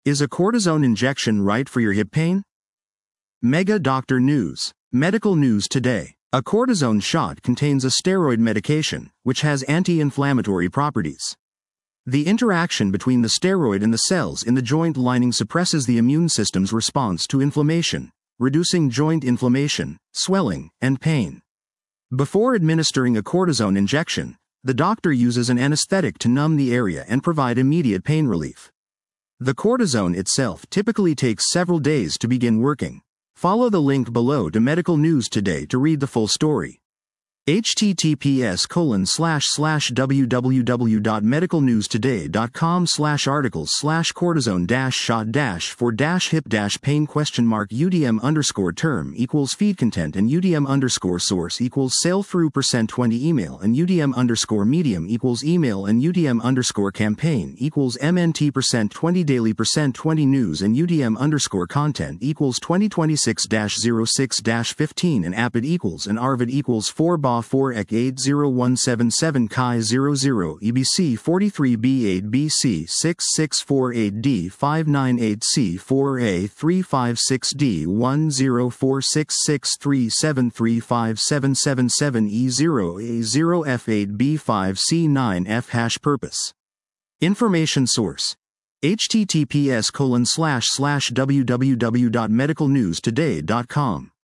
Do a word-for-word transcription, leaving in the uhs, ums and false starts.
Is a cortisone injection right for your hip pain? Mega Doctor News. Medical news today. A cortisone shot contains a steroid medication, which has anti-inflammatory properties. The interaction between the steroid and the cells in the joint lining suppresses the immune system's response to inflammation, reducing joint inflammation, swelling, and pain. Before administering a cortisone injection, the doctor uses an anesthetic to numb the area and provide immediate pain relief. The cortisone itself typically takes several days to begin working. Follow the link below to Medical News Today to read the full story. https colon slash slash www.medicalnewstoday.com slash articles slash cortisone dash shot dash for dash hip dash pain question mark UDM underscore term equals feed content and UDM underscore source equals sale through percent twenty email and UDM underscore medium equals email and UDM underscore campaign equals MNT percent twenty daily percent twenty news and UDM underscore content equals twenty twenty-six dash zero six dash fifteen and Apid equals and Arvid equals four bar four E C eight zero one seven seven Chi zero zero E B C forty-three B eight B C six six four eight D five nine eight C four A three five six D one zero four six six three seven three five seven seven seven E zero A zero F eight B five C nine F hash purpose. Information source. https colon slash slash www.medicalnewstoday.com